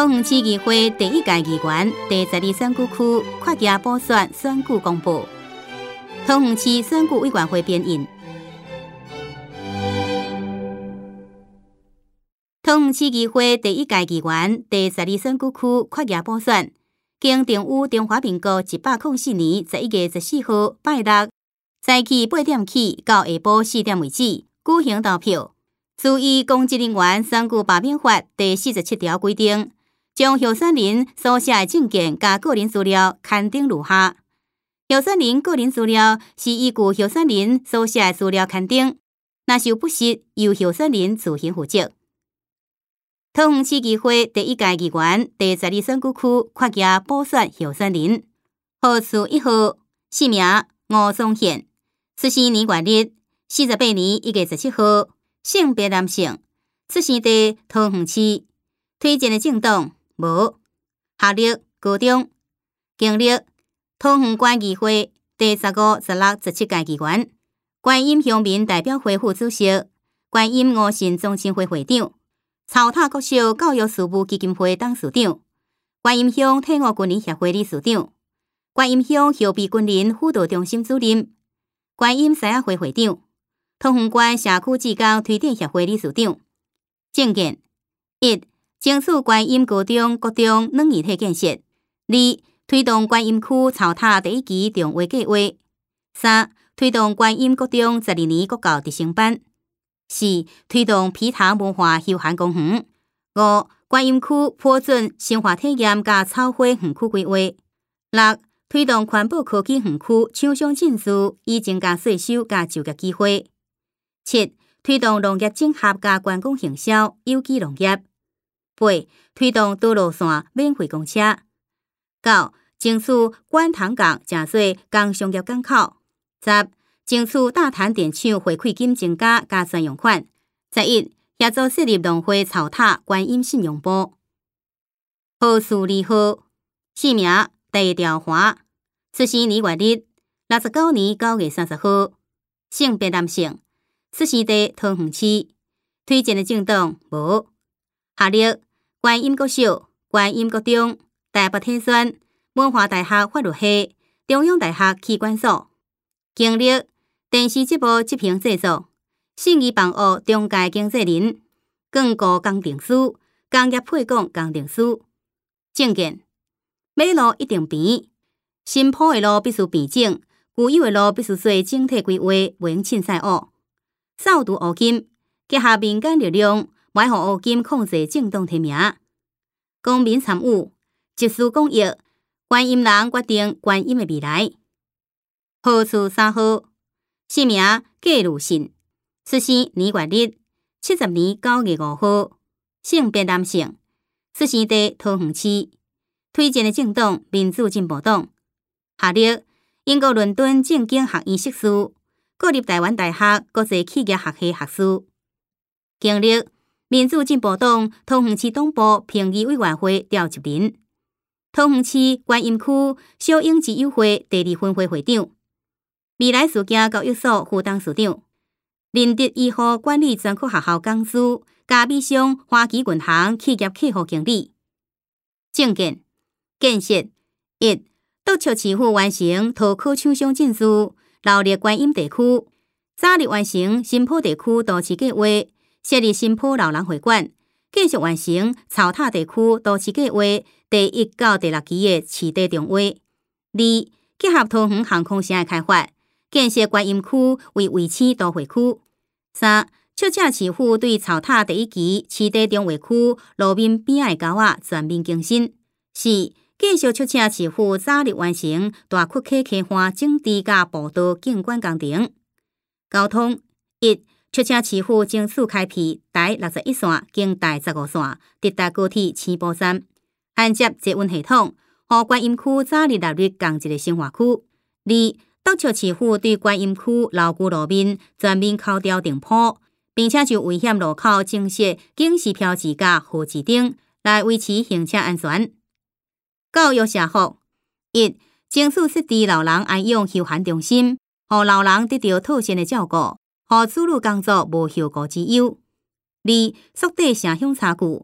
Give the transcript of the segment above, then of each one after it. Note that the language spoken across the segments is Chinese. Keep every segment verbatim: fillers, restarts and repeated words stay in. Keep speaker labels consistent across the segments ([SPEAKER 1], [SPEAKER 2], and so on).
[SPEAKER 1] 桃园市议会第一届议员第十二选举区扩业补选选举公布，桃园市选举委员会编印。桃园市议会第一届议员第十二选举区扩业补选，经定于中华民国一百零四年十一月十四号拜六早起八点起到下晡四点为止举行投票。注意公职人员选举罢免法第四十七条规定，将候选人所写的证件加个人资料刊登如下。候选人个人资料是依据候选人所写的资料刊登，若是有不实，由候选人自行负责。桃园市议会第一届议员第十二选举区扩业补选候选人，号次一号，姓名吴宗宪，出生年月日四十八年一月十七号，性别男性，出生地桃园市，推荐的政党无，学历高中，经历桃园县议会第十五、十六、十七届议员，观音乡民代表会副主席，观音五神宗亲会会长，草塔国小教育事务基金会董事长，观音乡体育军人协会理事长，观音乡后备军人辅导中心主任，观音西雅会会长，桃园县社区志工推展协会理事长。政见一、争取观音高中、国中软硬体建设；二、推动观音区草塔第一期重划计划；三、推动观音国中十二年国教直升班；四、推动皮塘文化休闲公园；五、观音区普准生活体验加草花园区规划；六、推动环保科技园区厂商进驻，以增加税收加就业机会；七、推动农业整合加观光行销，有机农业；八、推动道路线免费公车；九、争取管塘港正做工商业港口；十、争取大潭电厂回馈金增加加专用款；十一、协助设立农会草塔观音信用部。号次二号，姓名戴兆华，出生年月日六十九年九月三十号，性别男性，出生地桃园市，推荐的政党无，学历观音国小、观音国中、台北体选、文化大学法律系、中央大学器官所，经历电视节目执行制作、信义房屋中介经纪人、广告工程师、工业配管工程师。政见马路一定平，新铺的路必须平整，旧有的路必须做整体规划，袂用凊彩乌。扫除乌金，结合民间力量，买互乌金控制政党提名。公民参与，集思广益，观音人决定观音的未来。号次三号，姓名纪如信，出生年月日七十年九月五号，性别男性，出生地桃园市，推荐的政党民主进步党。学历英国伦敦政经学院硕士，国立台湾大学国际企业学系学士。经历民主进步党桃园市党部评议委员会调集人，桃园市观音区小英之友会第二分会会长，未来事件教育所副董事长，仁德一号管理专科学校讲师，加美商花旗银行企业客户经理。政见建设一、督促市府完成桃科厂商进驻，努力观音地区，早日完成新埔地区都市计划，设立新埔老人会馆，继续完成草塔地区都市计划第一到第六期的市地重划。二、结合桃园航空城的开发，建设观音区为卫星都会区。三、促请市府对草塔第一期市地重划区路面边仔的沟仔全面更新。四、继续促请市府早日完成大窟溪溪岸整治甲步道景观工程。交通一、促请市府争取开辟台六十一线经台十五线，直达高铁青埔站，衔接捷运系统，予观音区早日纳入同一个生活区。二、督促市府对观音区老旧路面全面抠雕定铺，并且就危险路口增设警示标志甲号志灯，来维持行车安全。教育社福一、争取设置老人安养休闲中心，予老人得到妥善的照顾，予子女工作无后顾之忧。二、缩短城乡差距，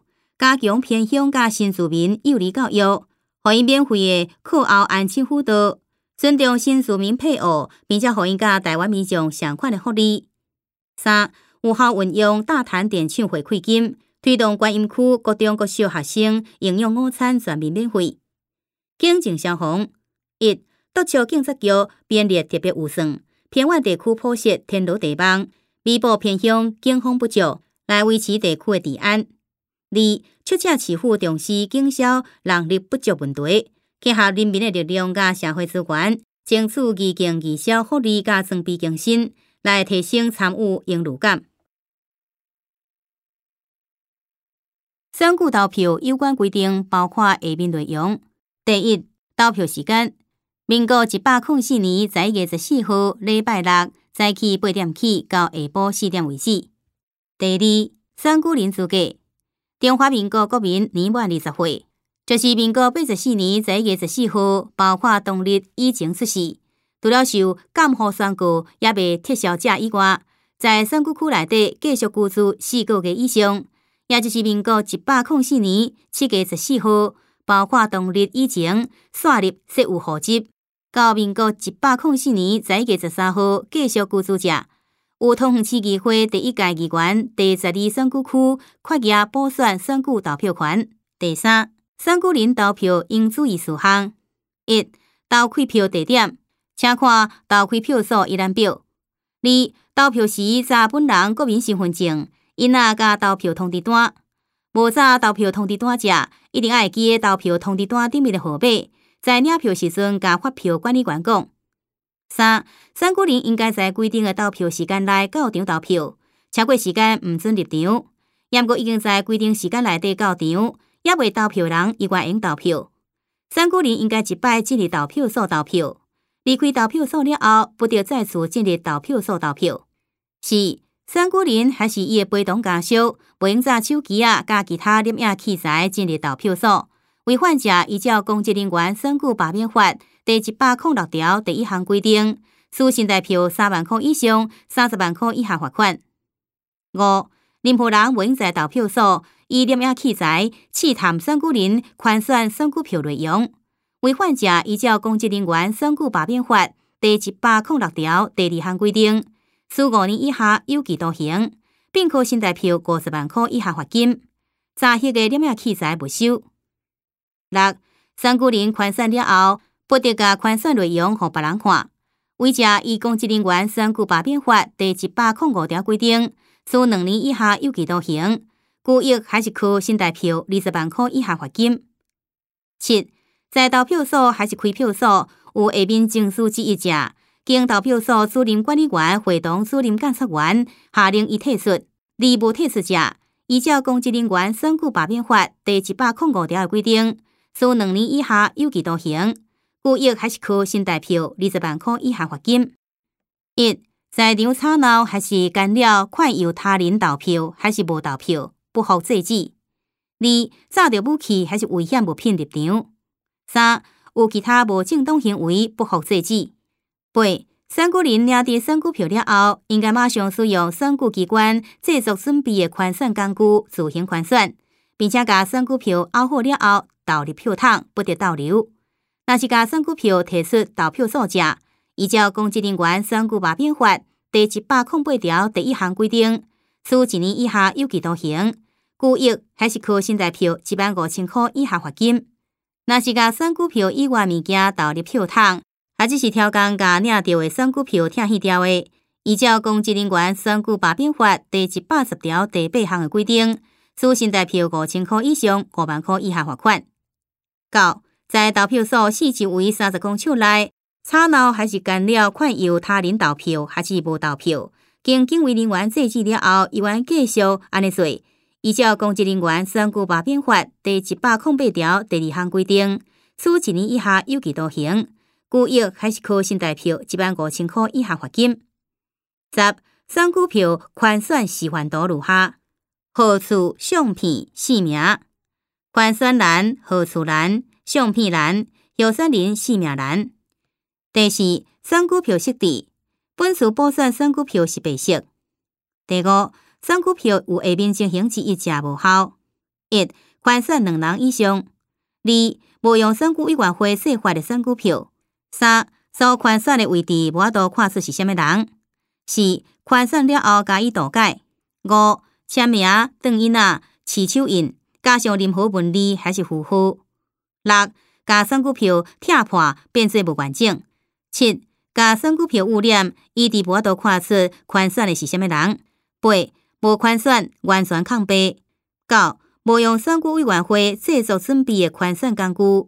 [SPEAKER 1] 加强偏乡甲新住民幼儿教育，互因免费的课后安亲辅导，尊重新住民配偶，并且互因甲台湾民众相款的福利。三、有效运用大潭电厂回馈金，推动观音区各中各小学生营养午餐全面免费。警政消防：一、督促警察局编列特别预算，偏远地区铺设天罗地网，弥补偏乡警方不足，来维持地区的治安。二、促请市府重视警消人力不足问题，结合人民的力量甲社会资源，争取义警义消福利甲装备更新，来提升参与荣誉感。选举投票有关规定包括下面内容：第一，投票时间：民国一百零四年十一月十四号礼拜六早起八点起到下晡四点为止。第二，选举人资格：中华民国国民年满二十岁，就是民国八十四年十一月十四号，包括当日以前出世，除了受监护宣告也未撤销者以外，在选举区内底继续居住四个月以上。也就是民国一百零四年七月十四号，包括当日以前刷入设有户籍，到民国一百零四年十一月十三号继续居住者，有通县市议会第一届议员第十二选举区确业补选选举投票权。第三，选举人投票应注意事项：一、投开票地点，请看投开票所一览表；二、投票时查本人国民身份证。因仔甲投票通知单，无查投票通知单者，一定要记投票通知单顶面的号码，在领票时阵甲发票管理员讲。三、选举人应该在规定的投票时间内到场投票，超过时间毋准入场。若果已经在规定时间内底到场，也未投票人依然用投票。选举人应该一摆进入投票所投票，离开投票所了后，不得再次进入投票所投票。四、选举人还是伊的陪同家属，不应带手机啊、甲其他摄影器材进入投票所。违反者依照《公职人员选举罢免法》第一百零六条第一项规定，输新台票三万块以上、三十万块以下罚款。五、任何人不应在投票所以摄影器材试探选举人圈选选举票内容。违反者依照《公职人员选举罢免法》第一百零六条第二项规定，处五年以下有期徒刑，并科新台票五十万块以下罚金。查获的摄影器材没收。六、选举人圈选了后，不得将圈选内容予别人看。违者依《公职人员选举罢免法》第一百零五条规定，处两年以下有期徒刑，拘役还是科新台票二十万块以下罚金。七、在投票所还是开票所有下面情事之一者，经投票所主任管理员会同主任监察员下令伊退出，而无退出者，依照《公职人员选举罢免法》第一百零五条的规定，处两年以下有期徒刑，拘役还是科新台票二十万块以下罚金。一、在场吵闹还是干扰劝诱他人投票还是无投票，不服制止。二、揸着武器还是危险物品入场。三、有其他无正当行为，不服制止。八、选举人领到选举票了后，应该马上使用选举机关制作准备的圈选工具自行圈选，并且把选举票凹好了后投入票筒，不得倒流。若是把选举票提出投票所者，依照《公职人员选举罢免法》第一百零八条第一项规定，处一年以下有期徒刑，拘役还是科新台票一万五千块以下罚金。若是把选举票以外物件投入票筒，还只是超工甲领到的选举票拆去掉的，依照《公职人员选举罢免法》第一百十条第八项的规定，处新台票五千块以上五万块以下罚款。九、在投票所四周围三十公尺内，吵闹还是干扰劝诱他人投票还是无投票，经警卫人员制止了后，依然继续安尼做，依照《公职人员选举罢免法》第一百零八条第二项规定，处一年以下有期徒刑，拘役还是科新台票一万五千块以下罚金。十、选举票圈选示范图如下：号次、相片、姓名。圈选栏、号次栏、相片栏、候选人姓名栏。第四、选举票色字。本次补选选举票是白色。第五、选举票有下面情形之一者无效：一、 宽选两人以上；二、无用选举委员会设发的选举票；三、所宽选的位置无法度看出是啥物人；四、宽选了后加以涂改；五、签名、长印仔、刺手印，加上任何文字还是符号；六、甲选举票拆破变做无完整；七、甲选举票污染，以致无法度看出宽选的是啥物人；八、无宽选完全空白；九、无用选举委员会制作准备的宽选工具。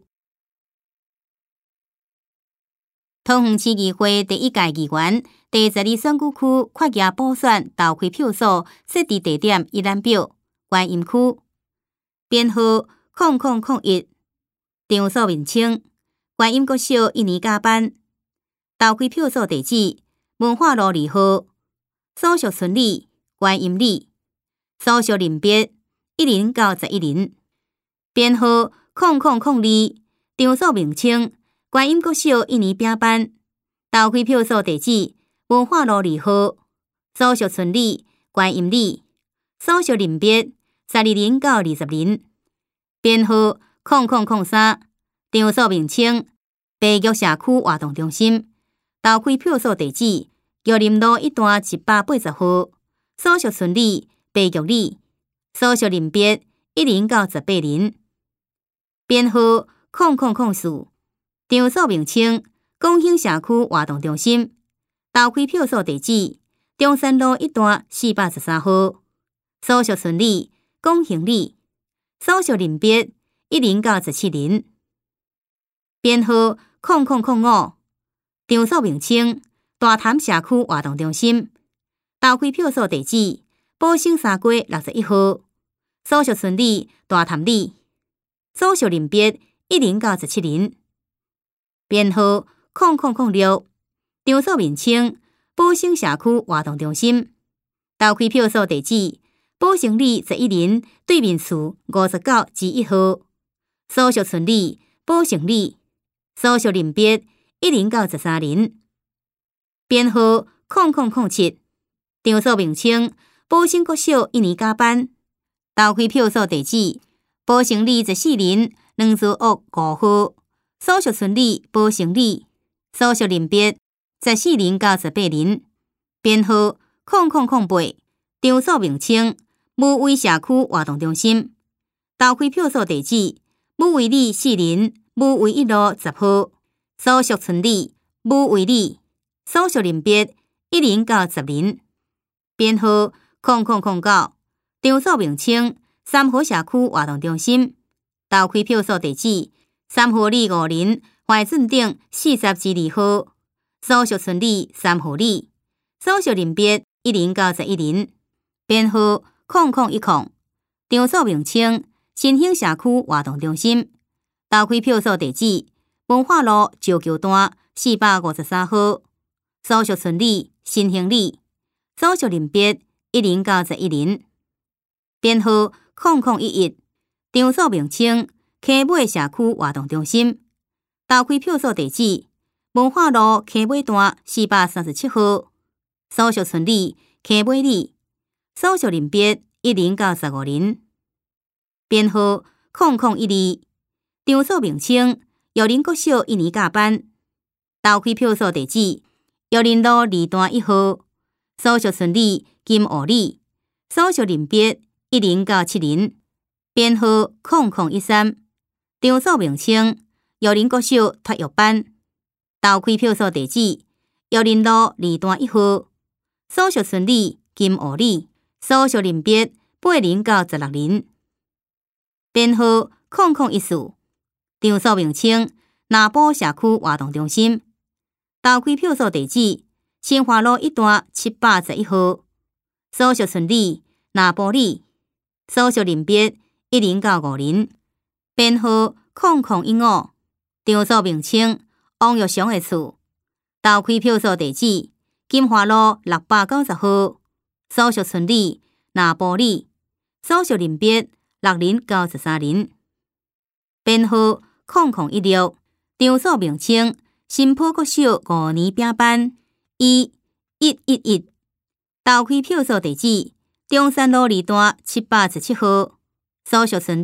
[SPEAKER 1] 桃园市议会第一届议员第十二选举区扩业补选投开票所设置地点一览表，观音区，编号零零零一，场所名称观音国小一年甲班，投开票所地址文化路二号，所属村里观音里，所属人别一零到十一人，编号零零零二，场所名称观音国小一年丙班，投开票所地址文化路二号，所属村里观音里，所属人别十二人到二十人，编号零零零三，场所名称白玉社区活动中心，投开票所地址玉林路一段一百八十号，所属村里白玉里，所属人别一人到十八人，编号零零零四，场所名称广兴社区活动中心，投开票所地址中山路一段四百十三号，所属村里广兴里，所属人别一人到十七人，编号零零零五，场所名称大潭社区活动中心，投开票所地址宝兴三街六十一号，所属村里大潭里，所属人别一人到十七人，编号零零零六，场所名称宝兴社区活动中心，投开票所地址宝兴里十一人对面厝五十九之一号，所属村里宝兴里，所属人别一人到十三人，编号零零零七，场所名称宝兴国小一年甲班，投开票所地址宝兴里十四人两座屋五号，所属村里宝兴里，所属人别十四人到十八人，编号零零零八，场所名称武威社区活动中心，投开票所地址武威里四人武威一路十号，所属村里武威里，所属人别一人到十人，编号零零零九，场所名称三和社区活动中心，投开票所地址三和里五人怀顺顶四十之二号，所属村里三和里，所属人别一人到十一人，编号零零一零，场所名称新兴社区活动中心，投开票所地址文化路石桥段四百五十三号，所属村里新兴里，所属人别一人到十一人，编号零零一一，场所名称溪尾社区活动中心，投开票所地址文化路溪尾段四百三十七号，所属村里溪尾里，所属人别一人到十五人，编号零零一二，场所名称玉林国小一年甲班，投开票所地址玉林路二段一号，所属村里金湖里，所属人别一人到七人，编号零零一三，场所名称玉林国小托育班，投开票所地址玉林路二段一号，所属村里金湖里，所属人别八人到十六人，编号零零一四，场所名称南埔社区活动中心，投开票所地址新华路一段七百十一号，所属村里南埔里，所属人别一人到五人，编号零零一五，场所名称王玉祥的厝，投开票所地址金华路六百九十号，所属村里南埔里，所属人别六人到十三人，编号零零一六，场所名称新浦国小五年丙班一一一一，投开票所地址中山路二段七百十七号，所属村里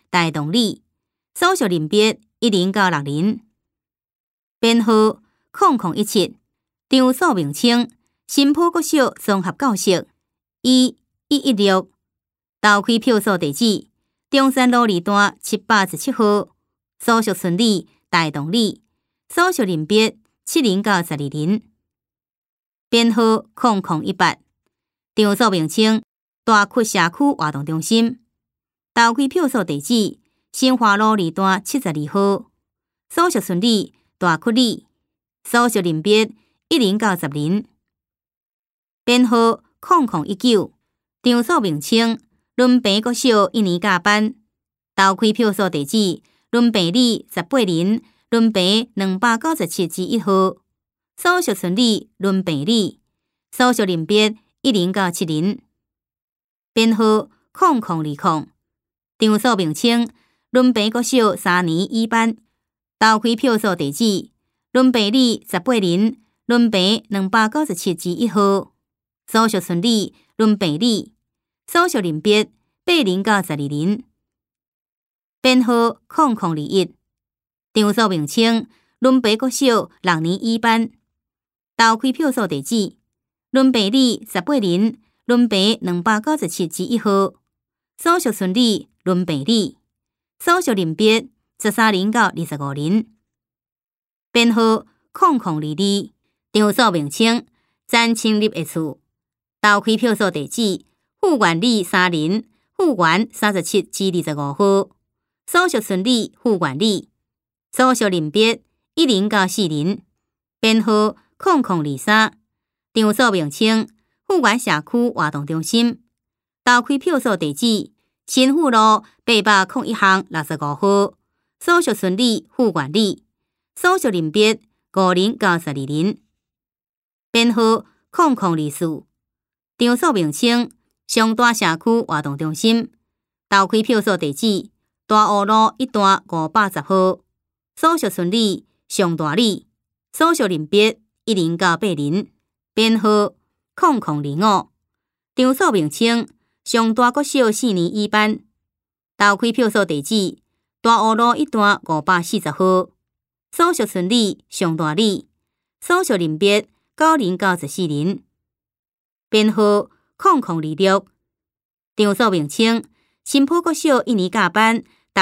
[SPEAKER 1] 大同里，所属人别一零到六人。编号零零一七，场所名称：新浦国小综合教室一一一六，投开票所地址：中山路二段七百十七号，所属村里大同里，所属人别七人到十二人。编号零零一八，场所名称：大堀社区活动中心，投开票所地址：新华路二段七十二号，所属村里大堀里，所属人别一人到十人。编号零零一九，场所名称：润平国小一年甲班，投开票所地址：润平里十八人，润平两百九十七之一号，所属村里润平里，所属人别一人到七人。编号零零二零，场所名称：润平国小三年一班，投开票所地址：润平里十八人，润平两百九十七之一号，所属村里润平里，所属人别八人到十二人。编号零零二一，场所名称：润平国小六年一班，投开票所地址：润平里十八人，润平两百九十七之一号，所属村里润平里，所属人别十三人到二十五人。编号零零二二，场所名称：詹清立的厝，投开票所地址：富源里三人，富源三十七至二十五号，所属村里富源里，所属人别一人到四人。编号零零二三，场所名称：富源社区活动中心，投开票所地址：新富路八百零一巷六十五号，所属村里富源里，所属人别五人到十二人。编号零零二四，场所名称：上大社区活动中心，投开票所地址：大湖路一段五百十号，所属村里上大里，所属人别一人到八人。编号零零二五，场所名称：上大国小四年一班，投开票所地址：大湖路一段五百四十号，所属村里上大里，所属人别九人到十四人。编号零零二六，场所名称：新浦国小一年甲班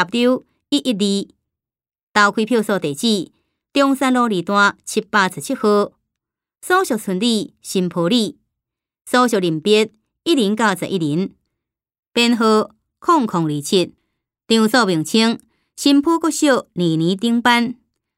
[SPEAKER 1] W 一一二，投开票所地址：中山路二段七百十七号，所属村里新浦里，所属人别一人到十一人。编号零零二七，场所名称：新浦国小二年顶班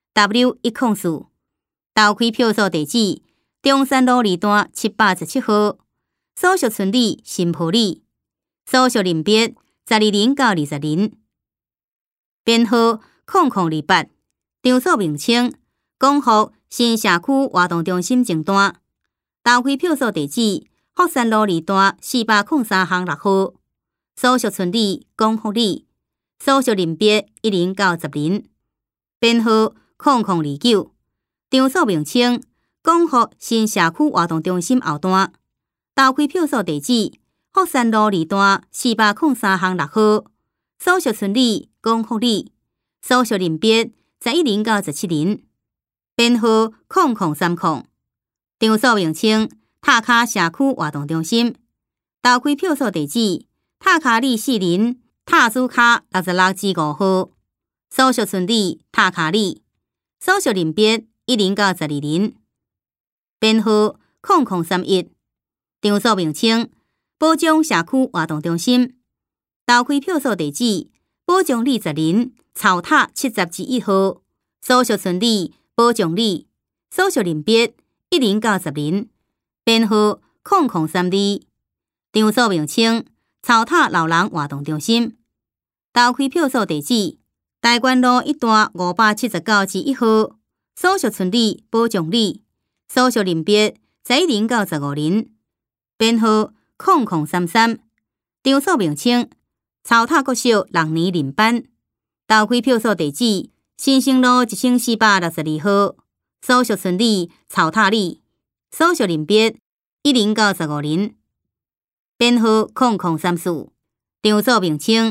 [SPEAKER 1] W 一零四，投开票所地址：中山路二段七百十七号，所属村里新浦里，所属人别十二人到二十人。编号零零二八，场所名称：广福新社区活动中心前段，投开票所地址：福山路二段四百零三巷六号，所属村里广福里，所属人别一人到十人。编号零零二九，场所名称：广福新社区活动中心后段，投开票所地址：福山路二段四百零三巷六号，所属村里广福里，所属人别十一人到十七人。编号零零三零，场所名称：塔卡社区活动中心，投开票所地址：塔卡里四人，塔子卡六十六至五号，所属村里塔卡里，所属人别一人到十二人。编号零零三一，场所名称：宝江社区活动中心，投开票所地址：宝江里十人，草塔七十至一号，所属村里宝江里，所属人别一人到十人。编号零零三二，场所名称：草塔老人活动中心，投开票所地址：大关路一段五百七十九至一号，所属村里宝江里，所属人别十一人到十五人。编号零零三三，场所名称：草塔国小六年轮班，投开票所地址：新生路一千四百六十二号，所属村里草塔里，所属人别一人到十五人。编号零零三四，场所名称：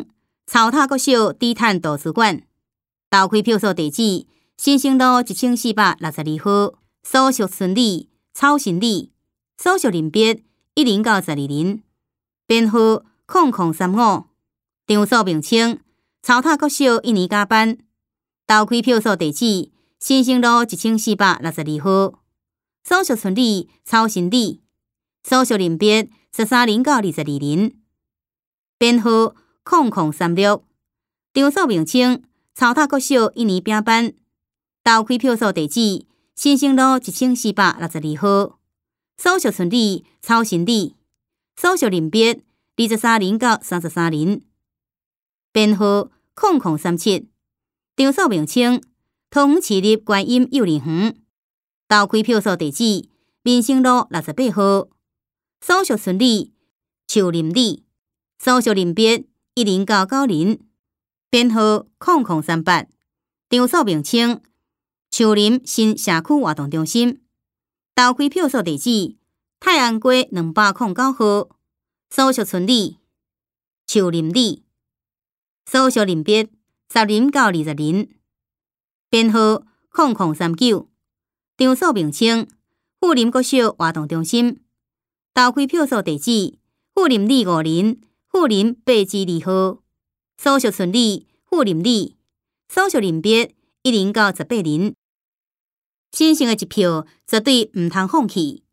[SPEAKER 1] 草塔国小低碳图书馆。投开票所地址：新生路一千四百六十二号，所属村里草心里，所属人别一零到十二人，编号空空三五，场所名称：草塔国小一年甲班。投开票所地址：新生路一千四百六十二号，所属村里草心里，所属人别十三人到二十二人，编号空空三六，场所名称：草塔国小一年丙班。投开票所地址：新生路一千四百六十二号，所属村里草心里，所属人别二十三人到三十三人，编号空空三七，场所名称：通市立观音幼儿园。投开票所地址：民生路六十八号，所属村里树林里，所属人别一人到九人，编号空空三八，场所名称：树林新社区活动中心。投开票所地址：泰安街两百零九号，所属村里树林里，所属人别十人到二十人，编号空空三九，场所名称：富林国小活动中心。投开票所地址：富林里五人，富林八至二号，所属村里富林里，所属人别一人到十八人。新生的一票绝对唔通放弃。